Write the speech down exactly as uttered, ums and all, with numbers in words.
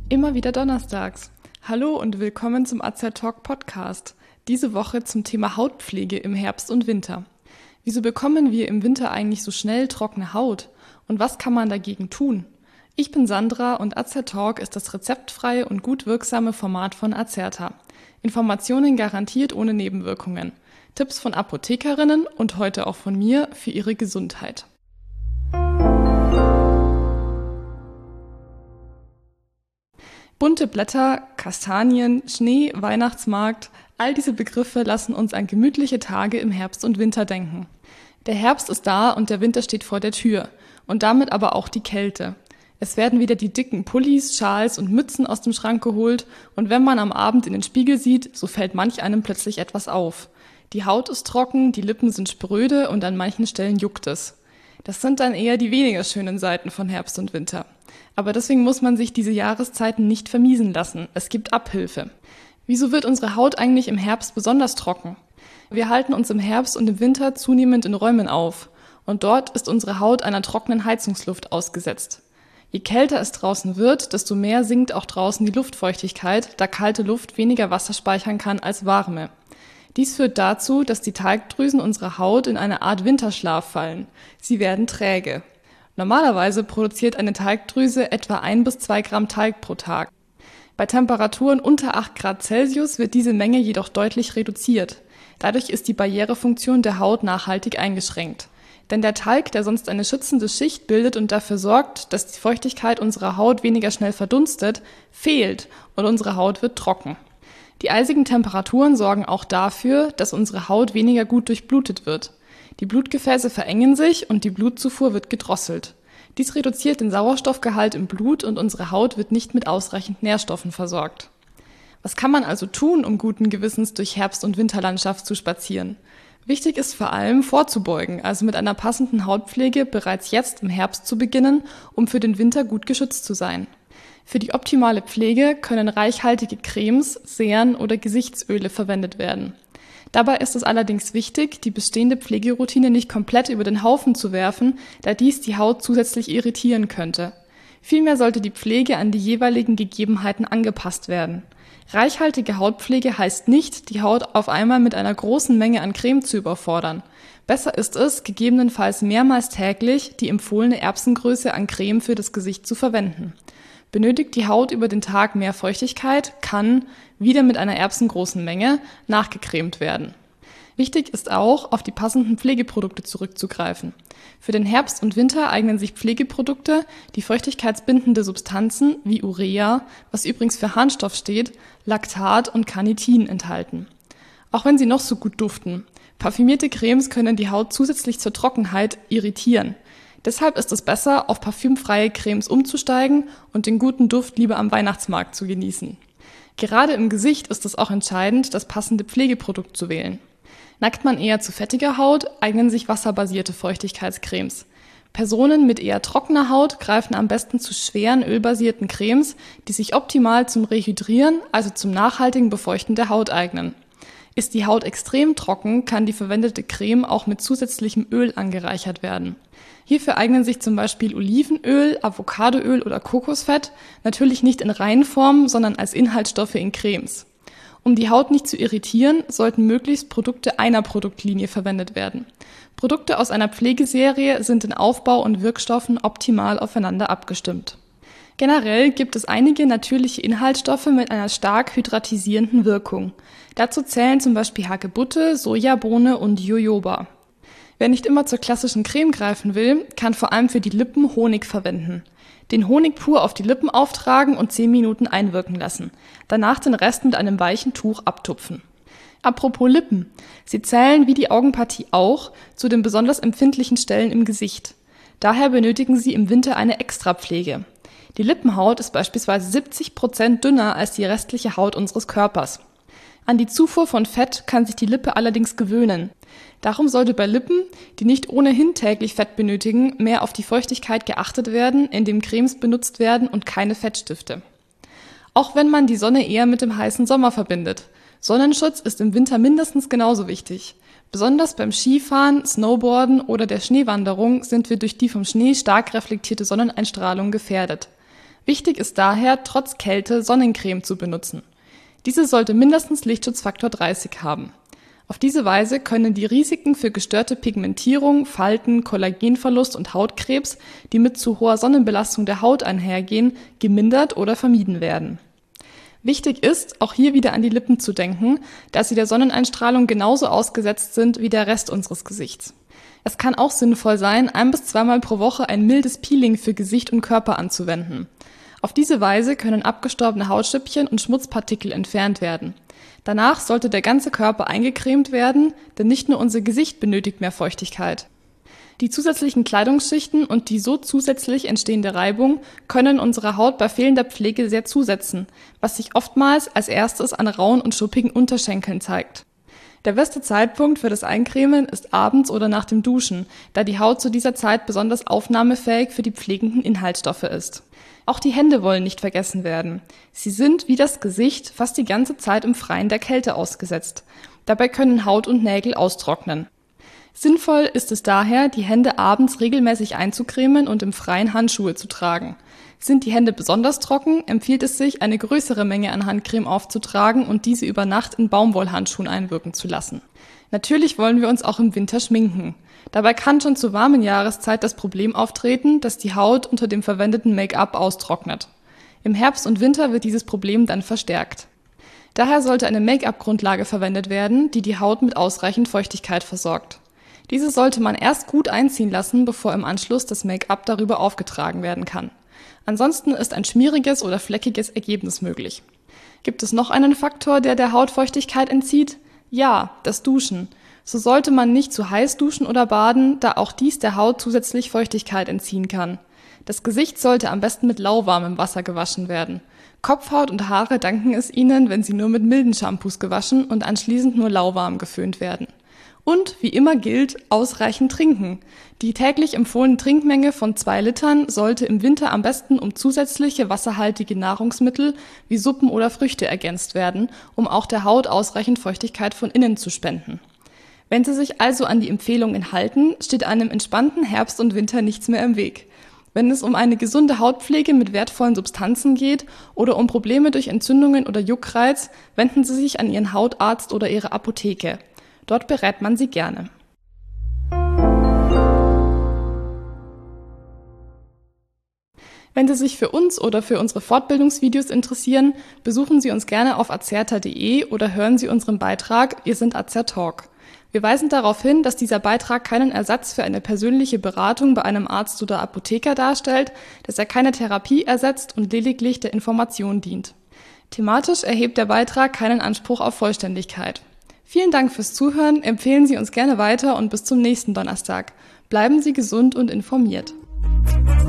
Immer wieder donnerstags. Hallo und willkommen zum A Z Talk Podcast. Diese Woche zum Thema Hautpflege im Herbst und Winter. Wieso bekommen wir im Winter eigentlich so schnell trockene Haut? Und was kann man dagegen tun? Ich bin Sandra und A Z Talk ist das rezeptfreie und gut wirksame Format von Azerta. Informationen garantiert ohne Nebenwirkungen. Tipps von Apothekerinnen und heute auch von mir für Ihre Gesundheit. Bunte Blätter, Kastanien, Schnee, Weihnachtsmarkt, all diese Begriffe lassen uns an gemütliche Tage im Herbst und Winter denken. Der Herbst ist da und der Winter steht vor der Tür und damit aber auch die Kälte. Es werden wieder die dicken Pullis, Schals und Mützen aus dem Schrank geholt und wenn man am Abend in den Spiegel sieht, so fällt manch einem plötzlich etwas auf. Die Haut ist trocken, die Lippen sind spröde und an manchen Stellen juckt es. Das sind dann eher die weniger schönen Seiten von Herbst und Winter. Aber deswegen muss man sich diese Jahreszeiten nicht vermiesen lassen. Es gibt Abhilfe. Wieso wird unsere Haut eigentlich im Herbst besonders trocken? Wir halten uns im Herbst und im Winter zunehmend in Räumen auf. Und dort ist unsere Haut einer trockenen Heizungsluft ausgesetzt. Je kälter es draußen wird, desto mehr sinkt auch draußen die Luftfeuchtigkeit, da kalte Luft weniger Wasser speichern kann als warme. Dies führt dazu, dass die Talgdrüsen unserer Haut in eine Art Winterschlaf fallen. Sie werden träge. Normalerweise produziert eine Talgdrüse etwa ein bis zwei Gramm Talg pro Tag. Bei Temperaturen unter acht Grad Celsius wird diese Menge jedoch deutlich reduziert. Dadurch ist die Barrierefunktion der Haut nachhaltig eingeschränkt. Denn der Talg, der sonst eine schützende Schicht bildet und dafür sorgt, dass die Feuchtigkeit unserer Haut weniger schnell verdunstet, fehlt und unsere Haut wird trocken. Die eisigen Temperaturen sorgen auch dafür, dass unsere Haut weniger gut durchblutet wird. Die Blutgefäße verengen sich und die Blutzufuhr wird gedrosselt. Dies reduziert den Sauerstoffgehalt im Blut und unsere Haut wird nicht mit ausreichend Nährstoffen versorgt. Was kann man also tun, um guten Gewissens durch Herbst- und Winterlandschaft zu spazieren? Wichtig ist vor allem vorzubeugen, also mit einer passenden Hautpflege bereits jetzt im Herbst zu beginnen, um für den Winter gut geschützt zu sein. Für die optimale Pflege können reichhaltige Cremes, Seren oder Gesichtsöle verwendet werden. Dabei ist es allerdings wichtig, die bestehende Pflegeroutine nicht komplett über den Haufen zu werfen, da dies die Haut zusätzlich irritieren könnte. Vielmehr sollte die Pflege an die jeweiligen Gegebenheiten angepasst werden. Reichhaltige Hautpflege heißt nicht, die Haut auf einmal mit einer großen Menge an Creme zu überfordern. Besser ist es, gegebenenfalls mehrmals täglich die empfohlene Erbsengröße an Creme für das Gesicht zu verwenden. Benötigt die Haut über den Tag mehr Feuchtigkeit, kann, wieder mit einer erbsengroßen Menge, nachgecremt werden. Wichtig ist auch, auf die passenden Pflegeprodukte zurückzugreifen. Für den Herbst und Winter eignen sich Pflegeprodukte, die feuchtigkeitsbindende Substanzen wie Urea, was übrigens für Harnstoff steht, Laktat und Carnitin enthalten. Auch wenn sie noch so gut duften, parfümierte Cremes können die Haut zusätzlich zur Trockenheit irritieren. Deshalb ist es besser, auf parfümfreie Cremes umzusteigen und den guten Duft lieber am Weihnachtsmarkt zu genießen. Gerade im Gesicht ist es auch entscheidend, das passende Pflegeprodukt zu wählen. Neigt man eher zu fettiger Haut, eignen sich wasserbasierte Feuchtigkeitscremes. Personen mit eher trockener Haut greifen am besten zu schweren ölbasierten Cremes, die sich optimal zum Rehydrieren, also zum nachhaltigen Befeuchten der Haut eignen. Ist die Haut extrem trocken, kann die verwendete Creme auch mit zusätzlichem Öl angereichert werden. Hierfür eignen sich zum Beispiel Olivenöl, Avocadoöl oder Kokosfett, natürlich nicht in Reinform, sondern als Inhaltsstoffe in Cremes. Um die Haut nicht zu irritieren, sollten möglichst Produkte einer Produktlinie verwendet werden. Produkte aus einer Pflegeserie sind in Aufbau und Wirkstoffen optimal aufeinander abgestimmt. Generell gibt es einige natürliche Inhaltsstoffe mit einer stark hydratisierenden Wirkung. Dazu zählen zum Beispiel Hagebutte, Sojabohne und Jojoba. Wer nicht immer zur klassischen Creme greifen will, kann vor allem für die Lippen Honig verwenden. Den Honig pur auf die Lippen auftragen und zehn Minuten einwirken lassen. Danach den Rest mit einem weichen Tuch abtupfen. Apropos Lippen. Sie zählen wie die Augenpartie auch zu den besonders empfindlichen Stellen im Gesicht. Daher benötigen sie im Winter eine Extrapflege. Die Lippenhaut ist beispielsweise siebzig Prozent dünner als die restliche Haut unseres Körpers. An die Zufuhr von Fett kann sich die Lippe allerdings gewöhnen. Darum sollte bei Lippen, die nicht ohnehin täglich Fett benötigen, mehr auf die Feuchtigkeit geachtet werden, indem Cremes benutzt werden und keine Fettstifte. Auch wenn man die Sonne eher mit dem heißen Sommer verbindet. Sonnenschutz ist im Winter mindestens genauso wichtig. Besonders beim Skifahren, Snowboarden oder der Schneewanderung sind wir durch die vom Schnee stark reflektierte Sonneneinstrahlung gefährdet. Wichtig ist daher, trotz Kälte Sonnencreme zu benutzen. Diese sollte mindestens Lichtschutzfaktor dreißig haben. Auf diese Weise können die Risiken für gestörte Pigmentierung, Falten, Kollagenverlust und Hautkrebs, die mit zu hoher Sonnenbelastung der Haut einhergehen, gemindert oder vermieden werden. Wichtig ist, auch hier wieder an die Lippen zu denken, da sie der Sonneneinstrahlung genauso ausgesetzt sind wie der Rest unseres Gesichts. Es kann auch sinnvoll sein, ein- bis zweimal pro Woche ein mildes Peeling für Gesicht und Körper anzuwenden. Auf diese Weise können abgestorbene Hautstückchen und Schmutzpartikel entfernt werden. Danach sollte der ganze Körper eingecremt werden, denn nicht nur unser Gesicht benötigt mehr Feuchtigkeit. Die zusätzlichen Kleidungsschichten und die so zusätzlich entstehende Reibung können unserer Haut bei fehlender Pflege sehr zusetzen, was sich oftmals als erstes an rauen und schuppigen Unterschenkeln zeigt. Der beste Zeitpunkt für das Eincremen ist abends oder nach dem Duschen, da die Haut zu dieser Zeit besonders aufnahmefähig für die pflegenden Inhaltsstoffe ist. Auch die Hände wollen nicht vergessen werden. Sie sind, wie das Gesicht, fast die ganze Zeit im Freien der Kälte ausgesetzt. Dabei können Haut und Nägel austrocknen. Sinnvoll ist es daher, die Hände abends regelmäßig einzucremen und im Freien Handschuhe zu tragen. Sind die Hände besonders trocken, empfiehlt es sich, eine größere Menge an Handcreme aufzutragen und diese über Nacht in Baumwollhandschuhen einwirken zu lassen. Natürlich wollen wir uns auch im Winter schminken. Dabei kann schon zur warmen Jahreszeit das Problem auftreten, dass die Haut unter dem verwendeten Make-up austrocknet. Im Herbst und Winter wird dieses Problem dann verstärkt. Daher sollte eine Make-up-Grundlage verwendet werden, die die Haut mit ausreichend Feuchtigkeit versorgt. Diese sollte man erst gut einziehen lassen, bevor im Anschluss das Make-up darüber aufgetragen werden kann. Ansonsten ist ein schmieriges oder fleckiges Ergebnis möglich. Gibt es noch einen Faktor, der der Haut Feuchtigkeit entzieht? Ja, das Duschen. So sollte man nicht zu heiß duschen oder baden, da auch dies der Haut zusätzlich Feuchtigkeit entziehen kann. Das Gesicht sollte am besten mit lauwarmem Wasser gewaschen werden. Kopfhaut und Haare danken es ihnen, wenn sie nur mit milden Shampoos gewaschen und anschließend nur lauwarm geföhnt werden. Und wie immer gilt, ausreichend trinken. Die täglich empfohlene Trinkmenge von zwei Litern sollte im Winter am besten um zusätzliche wasserhaltige Nahrungsmittel wie Suppen oder Früchte ergänzt werden, um auch der Haut ausreichend Feuchtigkeit von innen zu spenden. Wenn Sie sich also an die Empfehlungen halten, steht einem entspannten Herbst und Winter nichts mehr im Weg. Wenn es um eine gesunde Hautpflege mit wertvollen Substanzen geht oder um Probleme durch Entzündungen oder Juckreiz, wenden Sie sich an Ihren Hautarzt oder Ihre Apotheke. Dort berät man Sie gerne. Wenn Sie sich für uns oder für unsere Fortbildungsvideos interessieren, besuchen Sie uns gerne auf azerta punkt de oder hören Sie unseren Beitrag Wir sind Azertalk. Wir weisen darauf hin, dass dieser Beitrag keinen Ersatz für eine persönliche Beratung bei einem Arzt oder Apotheker darstellt, dass er keine Therapie ersetzt und lediglich der Information dient. Thematisch erhebt der Beitrag keinen Anspruch auf Vollständigkeit. Vielen Dank fürs Zuhören, empfehlen Sie uns gerne weiter und bis zum nächsten Donnerstag. Bleiben Sie gesund und informiert.